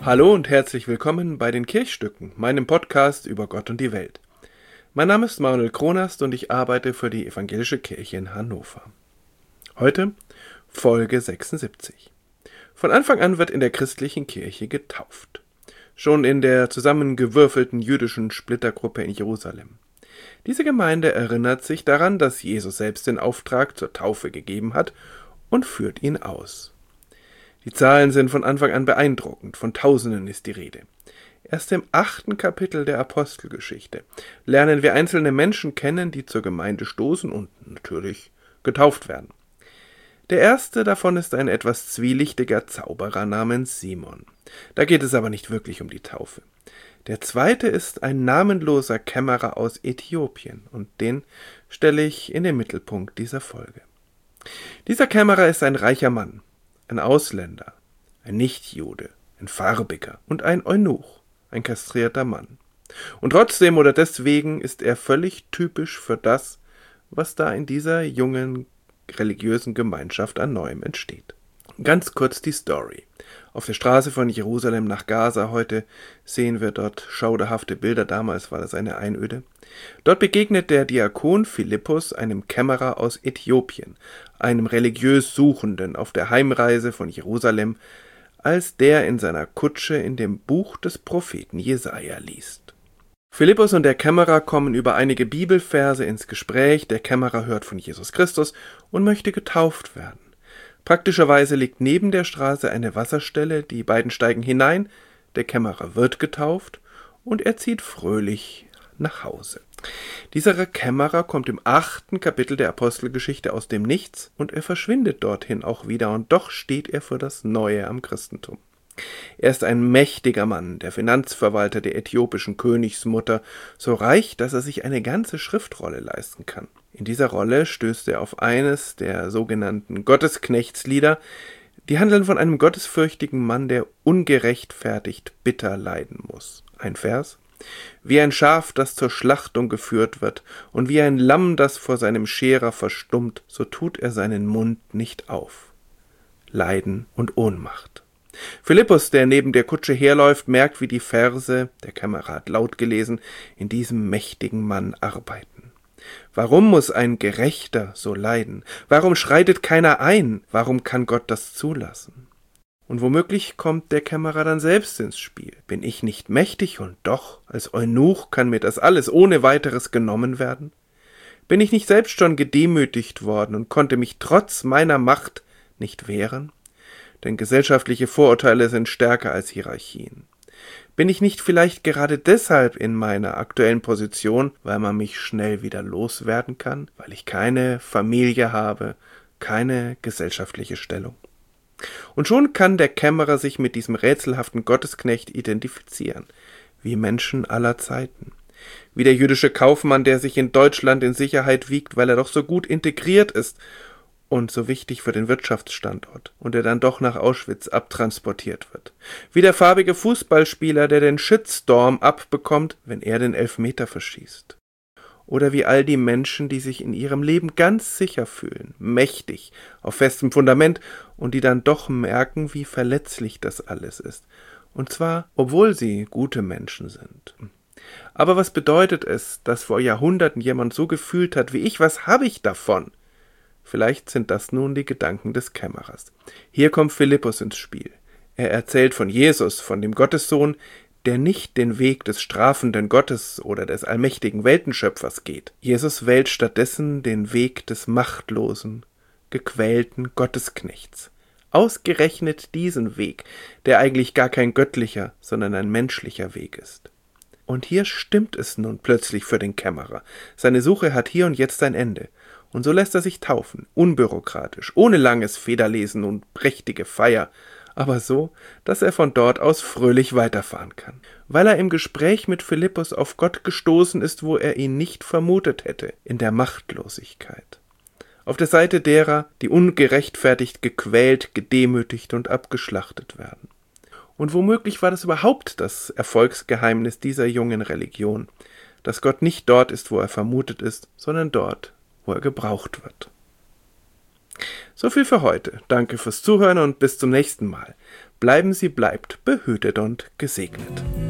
Hallo und herzlich willkommen bei den Kirchstücken, meinem Podcast über Gott und die Welt. Mein Name ist Manuel Kronast und ich arbeite für die Evangelische Kirche in Hannover. Heute Folge 76. Von Anfang an wird in der christlichen Kirche getauft. Schon in der zusammengewürfelten jüdischen Splittergruppe in Jerusalem. Diese Gemeinde erinnert sich daran, dass Jesus selbst den Auftrag zur Taufe gegeben hat und führt ihn aus. Die Zahlen sind von Anfang an beeindruckend, von Tausenden ist die Rede. Erst im 8. Kapitel der Apostelgeschichte lernen wir einzelne Menschen kennen, die zur Gemeinde stoßen und natürlich getauft werden. Der erste davon ist ein etwas zwielichtiger Zauberer namens Simon. Da geht es aber nicht wirklich um die Taufe. Der zweite ist ein namenloser Kämmerer aus Äthiopien und den stelle ich in den Mittelpunkt dieser Folge. Dieser Kämmerer ist ein reicher Mann, ein Ausländer, ein Nichtjude, ein Farbiger und ein Eunuch, ein kastrierter Mann. Und trotzdem oder deswegen ist er völlig typisch für das, was da in dieser jungen religiösen Gemeinschaft an Neuem entsteht. Ganz kurz die Story. Auf der Straße von Jerusalem nach Gaza heute sehen wir dort schauderhafte Bilder, damals war das eine Einöde. Dort begegnet der Diakon Philippus einem Kämmerer aus Äthiopien, einem religiös Suchenden auf der Heimreise von Jerusalem, als der in seiner Kutsche in dem Buch des Propheten Jesaja liest. Philippus und der Kämmerer kommen über einige Bibelverse ins Gespräch, der Kämmerer hört von Jesus Christus und möchte getauft werden. Praktischerweise liegt neben der Straße eine Wasserstelle, die beiden steigen hinein, der Kämmerer wird getauft und er zieht fröhlich nach Hause. Dieser Kämmerer kommt im 8. Kapitel der Apostelgeschichte aus dem Nichts und er verschwindet dorthin auch wieder und doch steht er für das Neue am Christentum. Er ist ein mächtiger Mann, der Finanzverwalter der äthiopischen Königsmutter, so reich, dass er sich eine ganze Schriftrolle leisten kann. In dieser Rolle stößt er auf eines der sogenannten Gottesknechtslieder, die handeln von einem gottesfürchtigen Mann, der ungerechtfertigt bitter leiden muss. Ein Vers: Wie ein Schaf, das zur Schlachtung geführt wird, und wie ein Lamm, das vor seinem Scherer verstummt, so tut er seinen Mund nicht auf. Leiden und Ohnmacht. Philippus, der neben der Kutsche herläuft, merkt, wie die Verse, der Kämmerer hat laut gelesen, in diesem mächtigen Mann arbeiten. Warum muss ein Gerechter so leiden? Warum schreitet keiner ein? Warum kann Gott das zulassen? Und womöglich kommt der Kämmerer dann selbst ins Spiel. Bin ich nicht mächtig und doch, als Eunuch kann mir das alles ohne weiteres genommen werden? Bin ich nicht selbst schon gedemütigt worden und konnte mich trotz meiner Macht nicht wehren? Denn gesellschaftliche Vorurteile sind stärker als Hierarchien. Bin ich nicht vielleicht gerade deshalb in meiner aktuellen Position, weil man mich schnell wieder loswerden kann, weil ich keine Familie habe, keine gesellschaftliche Stellung? Und schon kann der Kämmerer sich mit diesem rätselhaften Gottesknecht identifizieren, wie Menschen aller Zeiten. Wie der jüdische Kaufmann, der sich in Deutschland in Sicherheit wiegt, weil er doch so gut integriert ist und so wichtig für den Wirtschaftsstandort und der dann doch nach Auschwitz abtransportiert wird. Wie der farbige Fußballspieler, der den Shitstorm abbekommt, wenn er den Elfmeter verschießt. Oder wie all die Menschen, die sich in ihrem Leben ganz sicher fühlen, mächtig, auf festem Fundament und die dann doch merken, wie verletzlich das alles ist. Und zwar, obwohl sie gute Menschen sind. Aber was bedeutet es, dass vor Jahrhunderten jemand so gefühlt hat wie ich? Was habe ich davon? Vielleicht sind das nun die Gedanken des Kämmerers. Hier kommt Philippus ins Spiel. Er erzählt von Jesus, von dem Gottessohn, der nicht den Weg des strafenden Gottes oder des allmächtigen Weltenschöpfers geht. Jesus wählt stattdessen den Weg des machtlosen, gequälten Gottesknechts. Ausgerechnet diesen Weg, der eigentlich gar kein göttlicher, sondern ein menschlicher Weg ist. Und hier stimmt es nun plötzlich für den Kämmerer. Seine Suche hat hier und jetzt ein Ende. Und so lässt er sich taufen, unbürokratisch, ohne langes Federlesen und prächtige Feier, aber so, dass er von dort aus fröhlich weiterfahren kann. Weil er im Gespräch mit Philippus auf Gott gestoßen ist, wo er ihn nicht vermutet hätte, in der Machtlosigkeit. Auf der Seite derer, die ungerechtfertigt gequält, gedemütigt und abgeschlachtet werden. Und womöglich war das überhaupt das Erfolgsgeheimnis dieser jungen Religion, dass Gott nicht dort ist, wo er vermutet ist, sondern dort, wo er gebraucht wird. So viel für heute. Danke fürs Zuhören und bis zum nächsten Mal. Bleiben Sie bleibt behütet und gesegnet.